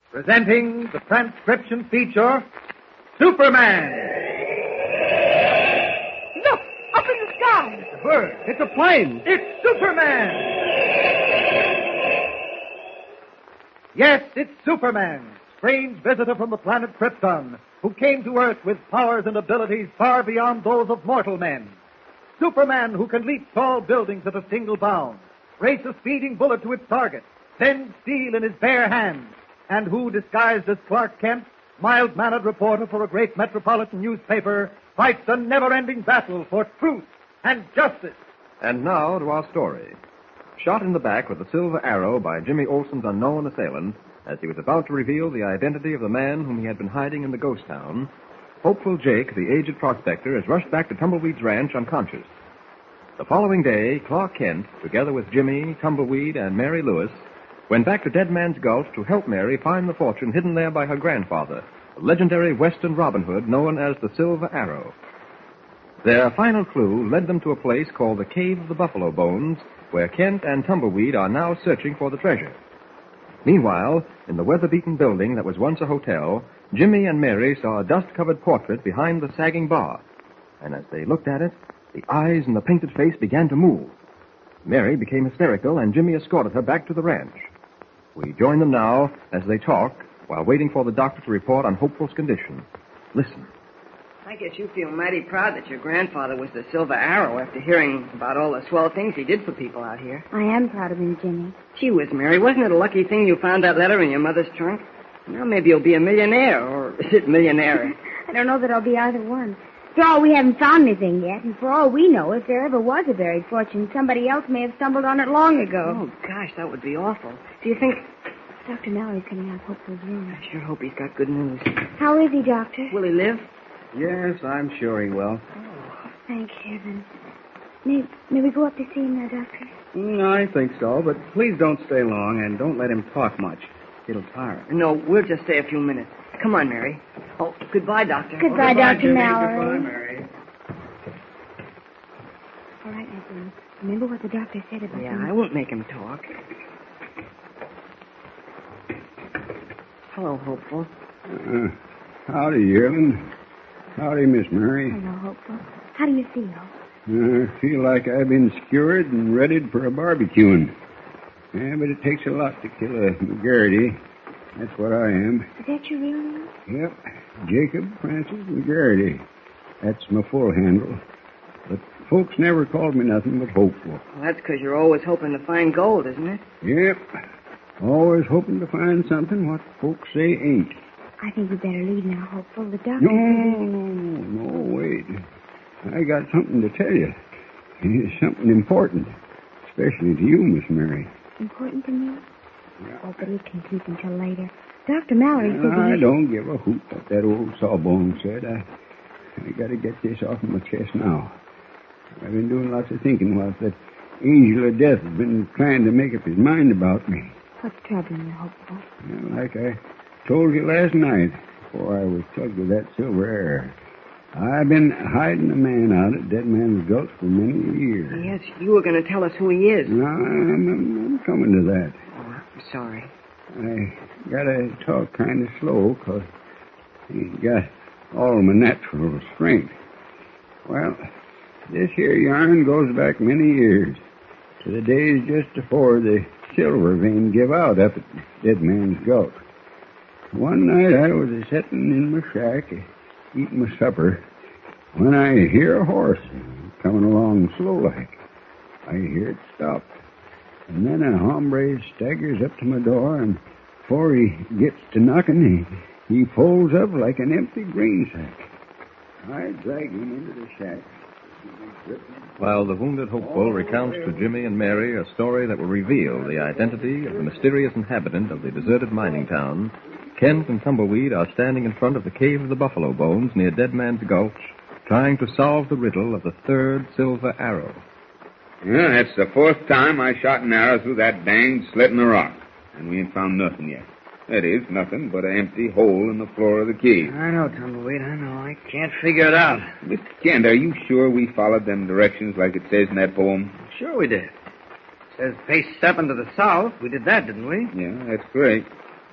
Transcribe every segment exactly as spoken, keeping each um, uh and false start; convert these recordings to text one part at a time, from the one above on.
Presenting the transcription feature, Superman. Look, up in the sky. It's a bird. It's a plane. It's Superman. Yes, it's Superman, strange visitor from the planet Krypton, who came to Earth with powers and abilities far beyond those of mortal men. Superman, who can leap tall buildings at a single bound, race a speeding bullet to its target, bend steel in his bare hands, and who, disguised as Clark Kent, mild-mannered reporter for a great metropolitan newspaper, fights a never-ending battle for truth and justice. And now to our story. Shot in the back with a silver arrow by Jimmy Olsen's unknown assailant, as he was about to reveal the identity of the man whom he had been hiding in the ghost town, hopeful Jake, the aged prospector, is rushed back to Tumbleweed's ranch unconscious. The following day, Clark Kent, together with Jimmy, Tumbleweed, and Mary Lewis, went back to Dead Man's Gulch to help Mary find the fortune hidden there by her grandfather, the legendary Western Robin Hood known as the Silver Arrow. Their final clue led them to a place called the Cave of the Buffalo Bones, where Kent and Tumbleweed are now searching for the treasure. Meanwhile, in the weather-beaten building that was once a hotel, Jimmy and Mary saw a dust-covered portrait behind the sagging bar. And as they looked at it, the eyes in the painted face began to move. Mary became hysterical, and Jimmy escorted her back to the ranch. We join them now as they talk while waiting for the doctor to report on Hopeful's condition. Listen. I guess you feel mighty proud that your grandfather was the Silver Arrow after hearing about all the swell things he did for people out here. I am proud of him, Jimmy. Gee whiz, Mary, wasn't it a lucky thing you found that letter in your mother's trunk? Now maybe you'll be a millionaire, or is it millionaire? I don't know that I'll be either one. For all, we haven't found anything yet, and for all we know, if there ever was a buried fortune, somebody else may have stumbled on it long ago. Oh, gosh, that would be awful. Do you think... Doctor Mallory's coming out of Hopeful's room. I sure hope he's got good news. How is he, Doctor? Will he live? Yes, I'm sure he will. Oh, thank heaven. May, may we go up to see him now, Doctor? Mm, I think so, but please don't stay long and don't let him talk much. It'll tire him. No, we'll just stay a few minutes. Come on, Mary. Oh, goodbye, Doctor. Goodbye, oh, goodbye Doctor Jimmy. Mallory. Goodbye, Mary. All right, now, Jimmy. Remember what the doctor said about Yeah, him? I won't make him talk. Hello, Hopeful. Uh, howdy, Yearling. Howdy, Miss Mary. Hello, Hopeful. How do you feel? Uh, I feel like I've been skewered and readied for a barbecuing. Yeah, but it takes a lot to kill a McGarity. That's what I am. Is that your real name? Yep. Jacob Francis McGarity. That's my full handle. But folks never called me nothing but Hopeful. Well, that's because you're always hoping to find gold, isn't it? Yep. Always hoping to find something what folks say ain't. I think we better leave now, Hopeful. The doctor... No, no, no, no, wait. I got something to tell you. It's something important. Especially to you, Miss Mary. Important to me? Yeah. Oh, but it can keep until later. Doctor Mallory said I he... don't give a hoot what that old sawbone said. I, I got to get this off my chest now. I've been doing lots of thinking whilst that angel of death has been trying to make up his mind about me. What's troubling you, Hopeful? Well, like I told you last night, before I was tugged with that silver air, I've been hiding a man out at Dead Man's Gulch for many years. Yes, you were going to tell us who he is. No, I'm, I'm, I'm coming to that. Oh, I'm sorry. I gotta talk kind of slow, 'cause I ain't got all my natural strength. Well, this here yarn goes back many years, to the days just before the silver vein give out up at Dead Man's Gulch. One night I was a-setting in my shack, eating my supper, when I hear a horse coming along slow-like. I hear it stop. And then a hombre staggers up to my door, and before he gets to knocking, he, he folds up like an empty grain sack. I drag him into the shack. While the wounded Hopeful recounts to Jimmy and Mary a story that will reveal the identity of the mysterious inhabitant of the deserted mining town, Kent and Tumbleweed are standing in front of the Cave of the Buffalo Bones near Dead Man's Gulch, trying to solve the riddle of the third silver arrow. Yeah, that's the fourth time I shot an arrow through that danged slit in the rock, and we ain't found nothing yet. That is, nothing but an empty hole in the floor of the cave. I know, Tumbleweed, I know. I can't figure it out. Mister Kent, are you sure we followed them directions like it says in that poem? Sure we did. It says face seven to the south. We did that, didn't we? Yeah, that's great.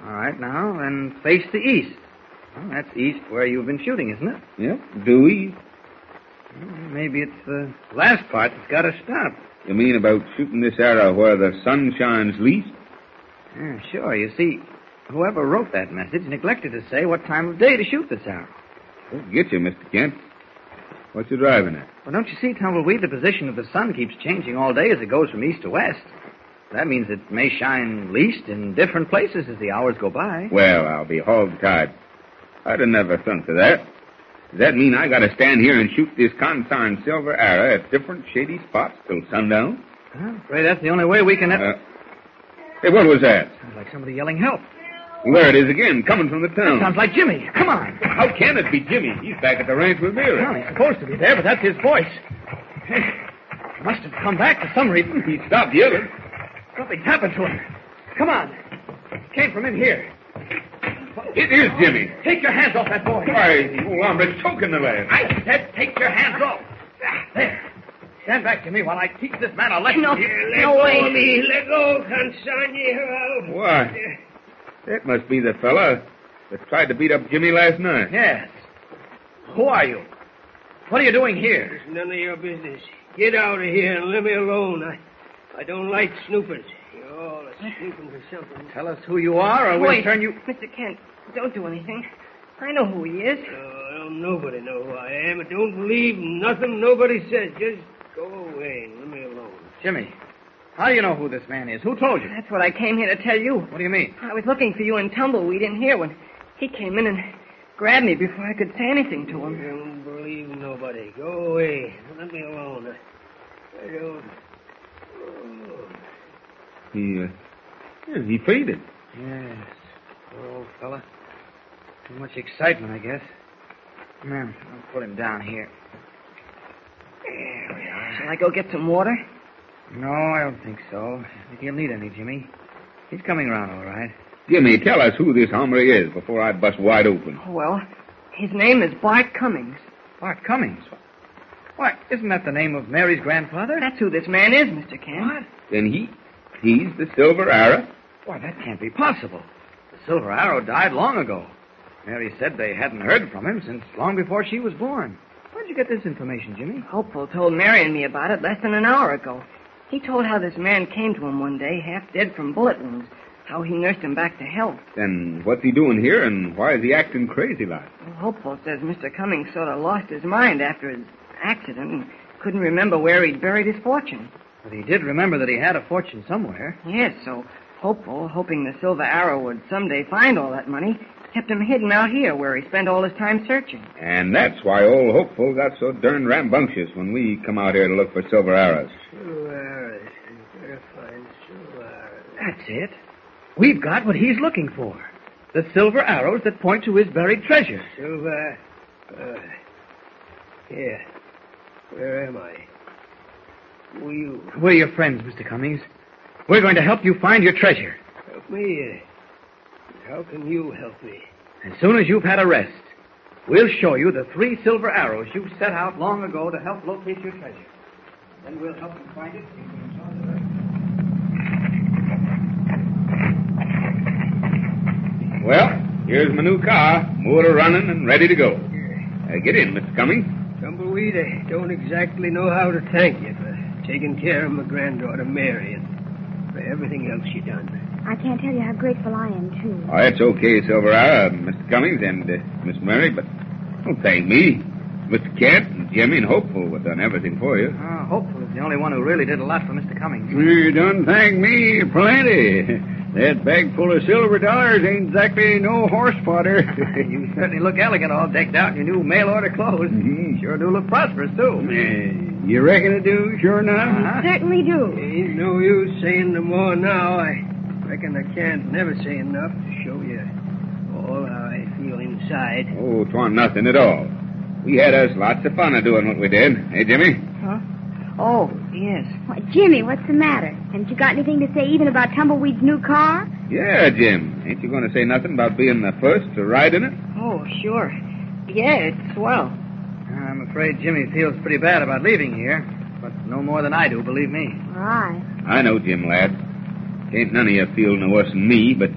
All right, now, then face the east. Well, that's east where you've been shooting, isn't it? Yep, due east. Well, maybe it's the last part that's got to stop. You mean about shooting this arrow where the sun shines least? Yeah, sure. You see, whoever wrote that message neglected to say what time of day to shoot this arrow. We'll get you, Mister Kent. What you driving at? Well, don't you see, Tumbleweed, the position of the sun keeps changing all day as it goes from east to west. That means it may shine least in different places as the hours go by. Well, I'll be hog-tied. I'd have never thunk of that. Does that mean I gotta stand here and shoot this consarned silver arrow at different shady spots till sundown? I'm afraid that's the only way we can... Uh, hey, what was that? Sounds like somebody yelling help. Well, there it is again, coming from the town. Sounds like Jimmy. Come on. How can it be Jimmy? He's back at the ranch with Mary. Well, he's supposed to be there, but that's his voice. He must have come back for some reason. He stopped yelling. Something's happened to him. Come on. It came from in here. It is Jimmy. Take your hands off that boy. Why, the old hombre's choking the lad. I said take your hands off. There. Stand back to me while I teach this man a lesson. No, Here, let no way. Me. Let go, Consignee. Why? That must be the fella that tried to beat up Jimmy last night. Yes. Who are you? What are you doing here? It's none of your business. Get out of here and leave me alone. I, I don't like snoopers. You're all a snooping for something. Tell us who you are, or we'll Wait, turn you... Mister Kent, don't do anything. I know who he is. Oh, don't nobody know who I am. Don't believe nothing nobody says. Just go away and leave me alone. Jimmy, how do you know who this man is? Who told you? That's what I came here to tell you. What do you mean? I was looking for you in Tumbleweed in here when he came in and grabbed me before I could say anything to him. Don't believe nobody. Go away. Let me alone. I, I don't... Oh. He, uh, yeah, he fainted. Yes. Poor old fella. Too much excitement, I guess. Come on, I'll put him down here. There we are. Shall I go get some water? No, I don't think so. I think he'll need any, Jimmy. He's coming around all right. Jimmy, tell us who this hombre is before I bust wide open. Well, his name is Bart Cummings. Bart Cummings? Why, isn't that the name of Mary's grandfather? That's who this man is, Mister Kent. What? Then he, he's the Silver Arrow? Why, that can't be possible. The Silver Arrow died long ago. Mary said they hadn't heard from him since long before she was born. Where'd you get this information, Jimmy? Hopeful told Mary and me about it less than an hour ago. He told how this man came to him one day, half dead from bullet wounds, how he nursed him back to health. Then what's he doing here, and why is he acting crazy like? Well, Hopeful says Mister Cummings sort of lost his mind after his accident and couldn't remember where he'd buried his fortune. But he did remember that he had a fortune somewhere. Yes, so Hopeful, hoping the Silver Arrow would someday find all that money, kept him hidden out here where he spent all his time searching. And that's why old Hopeful got so darn rambunctious when we come out here to look for silver arrows. Silver arrows. Better find silver arrows. That's it. We've got what he's looking for. The silver arrows that point to his buried treasure. Silver. Uh, here. Where am I? Who are you? We're your friends, Mister Cummings. We're going to help you find your treasure. Help me? Uh, how can you help me? As soon as you've had a rest, we'll show you the three silver arrows you set out long ago to help locate your treasure. Then we'll help you find it. Well, here's my new car, motor running and ready to go. Uh, get in, Mister Cummings. Tumbleweed, I don't exactly know how to thank you for taking care of my granddaughter, Mary, and for everything else you done. I can't tell you how grateful I am, too. Oh, that's okay, Silver Arrow, Mister Cummings, and uh, Miss Mary, but don't thank me. Mister Kent and Jimmy and Hopeful have done everything for you. Oh, Hopeful is the only one who really did a lot for Mister Cummings. You done thank me plenty. That bag full of silver dollars ain't exactly no horse fodder. You certainly look elegant, all decked out in your new mail-order clothes. Mhm. Sure do look prosperous, too. Uh, you reckon it do, sure enough? Uh-huh. Certainly do. Ain't no use saying no more now. I reckon I can't never say enough to show you all how I feel inside. Oh, 'twa'n't nothing at all. We had us lots of fun of doing what we did. Hey, Jimmy? Huh? Oh, yes. Why, Jimmy, what's the matter? Haven't you got anything to say even about Tumbleweed's new car? Yeah, Jim. Ain't you going to say nothing about being the first to ride in it? Oh, sure. Yeah, it's swell. I'm afraid Jimmy feels pretty bad about leaving here, but no more than I do, believe me. Right. I know, Jim, lad. Ain't none of you feel no worse than me, but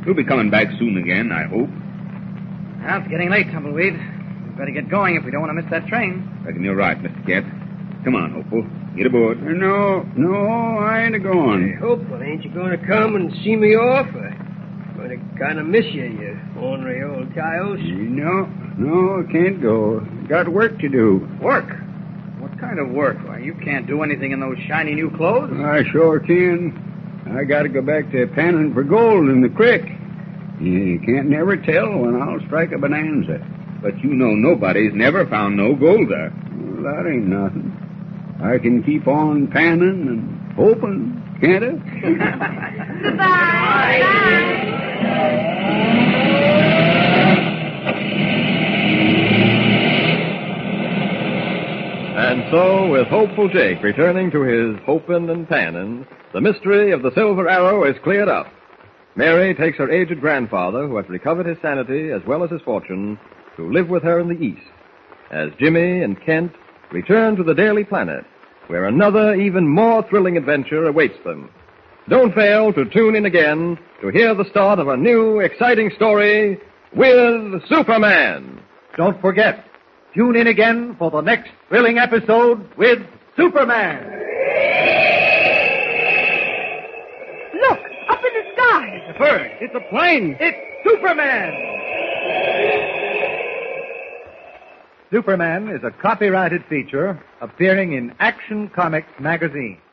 He'll be coming back soon again, I hope. Well, it's getting late, Tumbleweed. We better get going if we don't want to miss that train. Reckon you're right, Mister Cat. Come on, Hopeful. Get aboard. Uh, No, no, I ain't I a-going. hope, well, ain't you going to come and see me off? I'm going to kind of miss you, you ornery old coyote. No, no, I can't go. Got work to do. Work? What kind of work? Why, you can't do anything in those shiny new clothes. I sure can. I got to go back to panning for gold in the creek. You can't never tell when I'll strike a bonanza. But you know nobody's never found no gold there. Well, that ain't nothing. I can keep on panning and hoping, can't I? And so, with Hopeful Jake returning to his hopin' and pannin', the mystery of the Silver Arrow is cleared up. Mary takes her aged grandfather, who has recovered his sanity as well as his fortune, to live with her in the East, as Jimmy and Kent return to the Daily Planet, where another, even more thrilling adventure awaits them. Don't fail to tune in again to hear the start of a new, exciting story with Superman. Don't forget, tune in again for the next thrilling episode with Superman. Look, up in the sky. It's a bird. It's a plane. It's Superman. Superman is a copyrighted feature appearing in Action Comics magazine.